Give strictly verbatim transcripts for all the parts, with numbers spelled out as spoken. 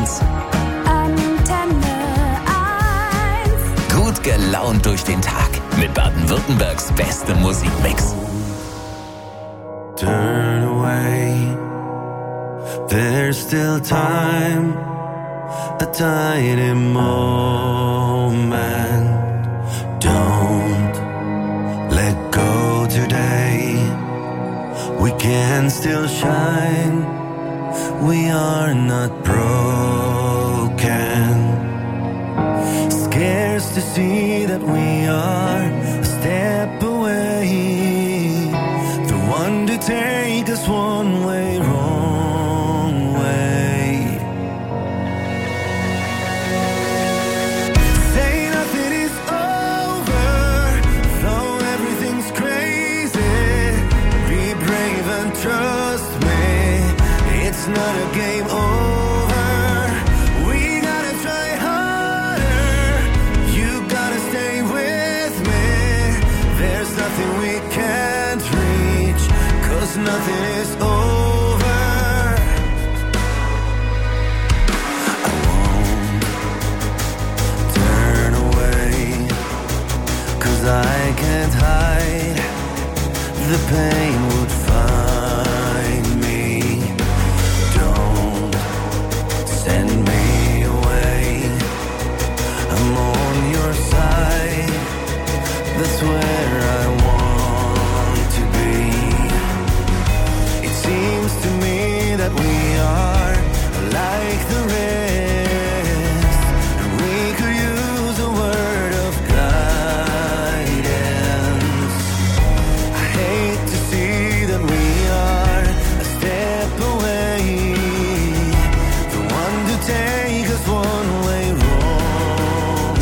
eins. Antenne eins. Gut gelaunt durch den Tag mit Baden-Württembergs bestem Musikmix. Turn away, there's still time, a tiny moment. Don't let go today, we can still shine, we are not broken. Scares to see that we are a step away, the one to take us one way, wrong way. Say nothing is over, though everything's crazy. Be brave and trust me, it's not a game over. We gotta try harder, you gotta stay with me. There's nothing we can't reach, 'cause nothing is over. I won't turn away, 'cause I can't hide, the pain would find me. Don't send me away, I'm on your side, that's where I want to be. It seems to me that we are like the rest, and we could use a word of guidance. I hate to see that we are a step away, the one to take us one way, wrong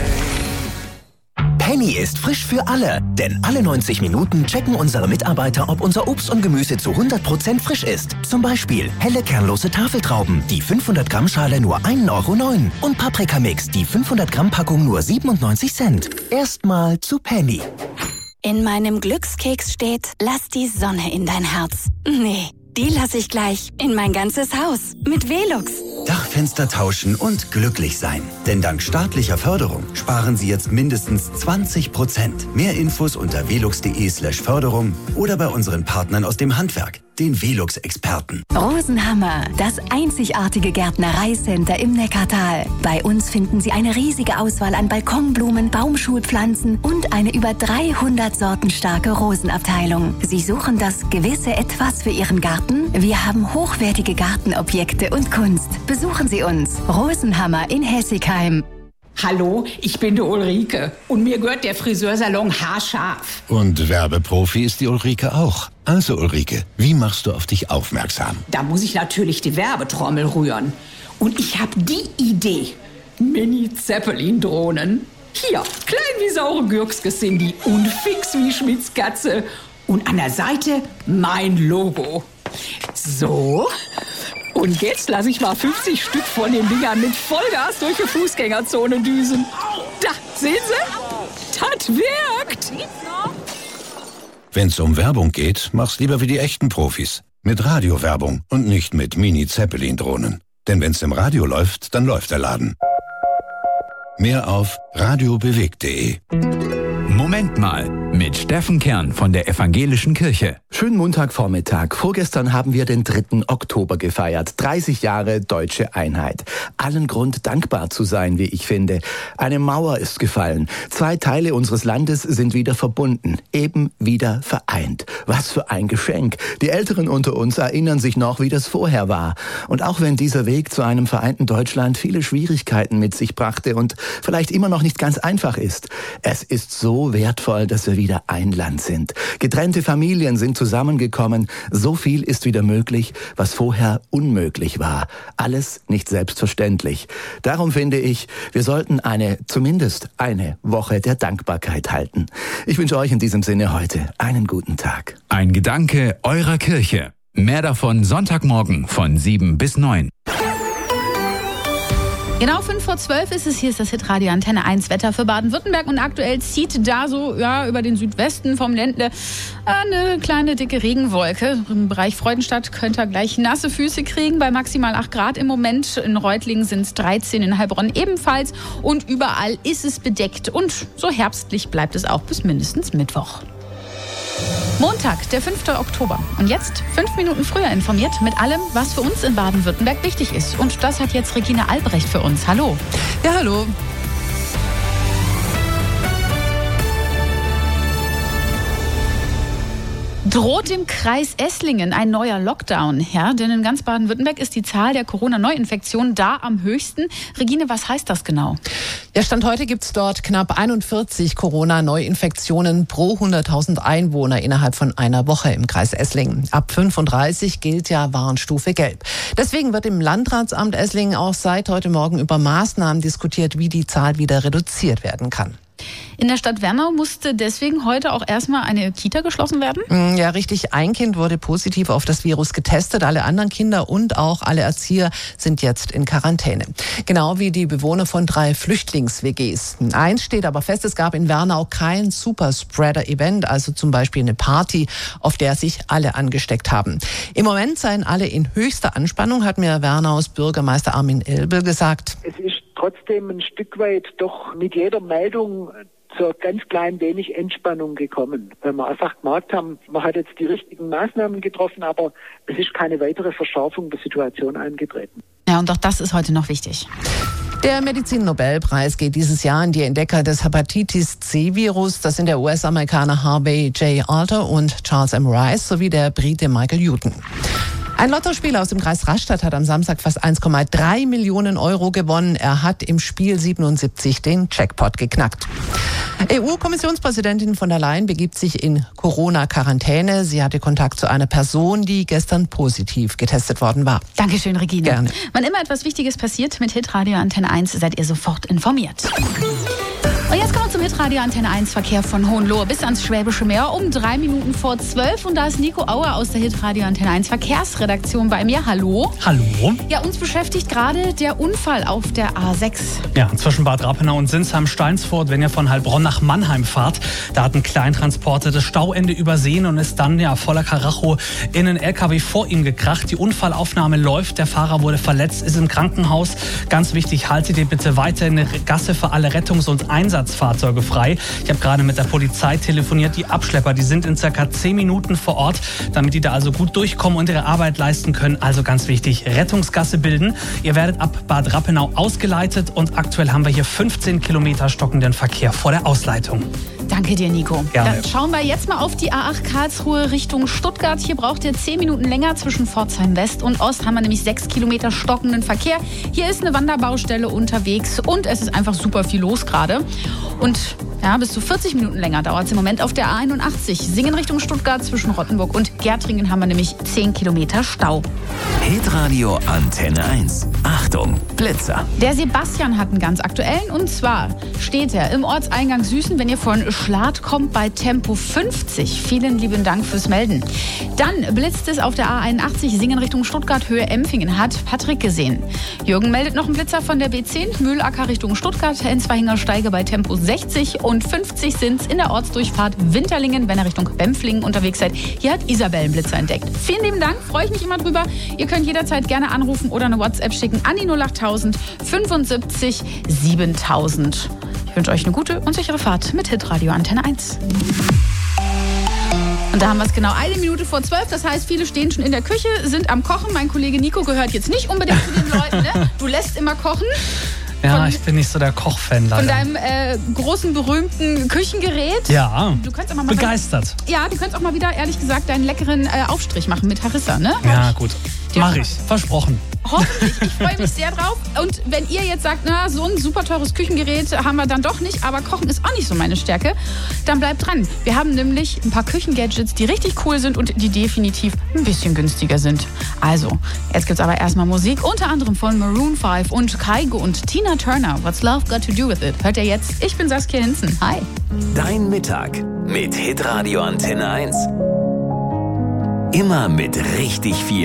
way. Penny ist frisch für alle, denn alle neunzig Minuten checken unsere Mitarbeiter, ob unser Obst und Gemüse zu hundert Prozent frisch ist. Zum Beispiel helle kernlose Tafeltrauben, die fünfhundert Gramm Schale nur ein Euro neun und Paprikamix, die fünfhundert Gramm Packung nur siebenundneunzig Cent. Erstmal zu Penny. In meinem Glückskeks steht, lass die Sonne in dein Herz. Nee, die lasse ich gleich in mein ganzes Haus mit Velux. Dachfenster tauschen und glücklich sein. Denn dank staatlicher Förderung sparen Sie jetzt mindestens zwanzig Prozent. Mehr Infos unter velux.de slash Förderung oder bei unseren Partnern aus dem Handwerk, den Velux-Experten. Rosenhammer, das einzigartige Gärtnereicenter im Neckartal. Bei uns finden Sie eine riesige Auswahl an Balkonblumen, Baumschulpflanzen und eine über dreihundert Sorten starke Rosenabteilung. Sie suchen das gewisse Etwas für Ihren Garten? Wir haben hochwertige Gartenobjekte und Kunst. Besuchen Sie uns. Rosenhammer in Hessigheim. Hallo, ich bin die Ulrike und mir gehört der Friseursalon haarscharf. Und Werbeprofi ist die Ulrike auch. Also Ulrike, wie machst du auf dich aufmerksam? Da muss ich natürlich die Werbetrommel rühren. Und ich habe die Idee. Mini-Zeppelin-Drohnen. Hier, klein wie saure Gürkske sind die und fix wie Schmitz Katze. Und an der Seite mein Logo. So. Und jetzt lasse ich mal fünfzig Stück von den Dingern mit Vollgas durch die Fußgängerzone düsen. Da, sehen Sie? Das wirkt. Wenn's um Werbung geht, mach's lieber wie die echten Profis. Mit Radiowerbung und nicht mit Mini-Zeppelin-Drohnen. Denn wenn's im Radio läuft, dann läuft der Laden. Mehr auf radiobewegt punkt de. Moment mal, mit Steffen Kern von der Evangelischen Kirche. Schönen Montagvormittag. Vorgestern haben wir den dritten Oktober gefeiert. dreißig Jahre deutsche Einheit. Allen Grund, dankbar zu sein, wie ich finde. Eine Mauer ist gefallen. Zwei Teile unseres Landes sind wieder verbunden. Eben wieder vereint. Was für ein Geschenk. Die Älteren unter uns erinnern sich noch, wie das vorher war. Und auch wenn dieser Weg zu einem vereinten Deutschland viele Schwierigkeiten mit sich brachte und vielleicht immer noch nicht ganz einfach ist, es ist so wertvoll, dass wir wieder ein Land sind. Getrennte Familien sind zusammengekommen. So viel ist wieder möglich, was vorher unmöglich war. Alles nicht selbstverständlich. Darum finde ich, wir sollten eine, zumindest eine Woche der Dankbarkeit halten. Ich wünsche euch in diesem Sinne heute einen guten Tag. Ein Gedanke eurer Kirche. Mehr davon Sonntagmorgen von sieben bis neun. Genau fünf vor zwölf ist es. Hier ist das Hitradio Antenne eins Wetter für Baden-Württemberg. Und aktuell zieht da so ja über den Südwesten vom Ländle eine kleine dicke Regenwolke. Im Bereich Freudenstadt könnt ihr gleich nasse Füße kriegen. Bei maximal acht Grad im Moment. In Reutlingen sind es dreizehn, in Heilbronn ebenfalls. Und überall ist es bedeckt. Und so herbstlich bleibt es auch bis mindestens Mittwoch. Montag, der fünfte Oktober. Und jetzt fünf Minuten früher informiert mit allem, was für uns in Baden-Württemberg wichtig ist. Und das hat jetzt Regina Albrecht für uns. Hallo. Ja, hallo. Droht im Kreis Esslingen ein neuer Lockdown? Ja, denn in ganz Baden-Württemberg ist die Zahl der Corona-Neuinfektionen da am höchsten. Regine, was heißt das genau? Ja, Stand heute gibt es dort knapp einundvierzig Corona-Neuinfektionen pro hunderttausend Einwohner innerhalb von einer Woche im Kreis Esslingen. Ab fünfunddreißig gilt ja Warnstufe Gelb. Deswegen wird im Landratsamt Esslingen auch seit heute Morgen über Maßnahmen diskutiert, wie die Zahl wieder reduziert werden kann. In der Stadt Wernau musste deswegen heute auch erstmal eine Kita geschlossen werden? Ja, richtig. Ein Kind wurde positiv auf das Virus getestet. Alle anderen Kinder und auch alle Erzieher sind jetzt in Quarantäne. Genau wie die Bewohner von drei Flüchtlings-W Gs. Eins steht aber fest, es gab in Wernau kein Superspreader-Event, also zum Beispiel eine Party, auf der sich alle angesteckt haben. Im Moment seien alle in höchster Anspannung, hat mir Wernaus Bürgermeister Armin Elbel gesagt. Es ist trotzdem ein Stück weit doch mit jeder Meldung zu ganz klein wenig Entspannung gekommen, weil wir einfach gemerkt haben, man hat jetzt die richtigen Maßnahmen getroffen, aber es ist keine weitere Verschärfung der Situation eingetreten. Ja, und auch das ist heute noch wichtig. Der Medizin-Nobelpreis geht dieses Jahr an die Entdecker des Hepatitis-C-Virus. Das sind der U S-Amerikaner Harvey J. Alter und Charles M. Rice sowie der Brite Michael Newton. Ein Lottospieler aus dem Kreis Rastatt hat am Samstag fast eins Komma drei Millionen Euro gewonnen. Er hat im Spiel siebenundsiebzig den Jackpot geknackt. E U-Kommissionspräsidentin von der Leyen begibt sich in Corona-Quarantäne. Sie hatte Kontakt zu einer Person, die gestern positiv getestet worden war. Dankeschön, Regina. Gerne. Wann immer etwas Wichtiges passiert, mit Hitradio Antenne eins seid ihr sofort informiert. Und jetzt kommen wir zum Hitradio Antenne eins Verkehr von Hohenlohe bis ans Schwäbische Meer um drei Minuten vor zwölf. Und da ist Nico Auer aus der Hitradio Antenne eins Verkehrsredaktion bei mir. Hallo. Hallo. Ja, uns beschäftigt gerade der Unfall auf der A sechs. Ja, zwischen Bad Rappenau und Sinsheim-Steinsfurt, wenn ihr von Heilbronn nach Mannheim fahrt. Da hat ein Kleintransporter das Stauende übersehen und ist dann ja voller Karacho in einen L K W vor ihm gekracht. Die Unfallaufnahme läuft, der Fahrer wurde verletzt, ist im Krankenhaus. Ganz wichtig, haltet ihr bitte weiter eine Gasse für alle Rettungs- und Einsatzfahrzeuge frei. Ich habe gerade mit der Polizei telefoniert. Die Abschlepper, die sind in circa zehn Minuten vor Ort, damit die da also gut durchkommen und ihre Arbeit leisten können. Also ganz wichtig, Rettungsgasse bilden. Ihr werdet ab Bad Rappenau ausgeleitet und aktuell haben wir hier fünfzehn Kilometer stockenden Verkehr vor der Ausleitung. Danke dir, Nico. Gerne. Dann schauen wir jetzt mal auf die A acht Karlsruhe Richtung Stuttgart. Hier braucht ihr zehn Minuten länger. Zwischen Pforzheim West und Ost haben wir nämlich sechs Kilometer stockenden Verkehr. Hier ist eine Wanderbaustelle unterwegs und es ist einfach super viel los gerade. Und ja, bis zu vierzig Minuten länger dauert es im Moment auf der A einundachtzig. Singen Richtung Stuttgart zwischen Rottenburg und Gärtringen haben wir nämlich zehn Kilometer Stau. Hitradio Antenne eins. Achtung, Blitzer. Der Sebastian hat einen ganz aktuellen. Und zwar steht er im Ortseingang Süßen, wenn ihr von Schlad kommt, bei Tempo fünfzig. Vielen lieben Dank fürs Melden. Dann blitzt es auf der A einundachtzig, Singen Richtung Stuttgart, Höhe Empfingen. Hat Patrick gesehen. Jürgen meldet noch einen Blitzer von der B zehn, Mühlacker Richtung Stuttgart, Enzweihinger Steige bei Tempo sechzig und fünfzig sind es in der Ortsdurchfahrt Winterlingen, wenn ihr Richtung Bempflingen unterwegs seid. Hier hat Isabel einen Blitzer entdeckt. Vielen lieben Dank, freue ich mich immer drüber. Ihr könnt jederzeit gerne anrufen oder eine WhatsApp schicken an die null achttausend fünfundsiebzig siebentausend. Ich wünsche euch eine gute und sichere Fahrt mit Hitradio Antenne eins. Und da haben wir es genau eine Minute vor zwölf. Das heißt, viele stehen schon in der Küche, sind am Kochen. Mein Kollege Nico gehört jetzt nicht unbedingt zu den Leuten. Ne? Du lässt immer kochen. Ja, von, ich bin nicht so der Kochfan leider. Von deinem äh, großen, berühmten Küchengerät. Ja, du könntest auch mal begeistert. Mal, ja, du könntest auch mal wieder, ehrlich gesagt, deinen leckeren äh, Aufstrich machen mit Harissa, ne? Ja, gut. Mach ich. Versprochen. Hoffentlich. Ich freue mich sehr drauf. Und wenn ihr jetzt sagt, na, so ein super teures Küchengerät haben wir dann doch nicht, aber Kochen ist auch nicht so meine Stärke, dann bleibt dran. Wir haben nämlich ein paar Küchengadgets, die richtig cool sind und die definitiv ein bisschen günstiger sind. Also, jetzt gibt's aber erstmal Musik, unter anderem von Maroon fünf und Kygo und Tina Turner. What's Love Got to Do With It? Hört ihr jetzt? Ich bin Saskia Hinzen. Hi. Dein Mittag mit Hitradio Antenne eins. Immer mit richtig viel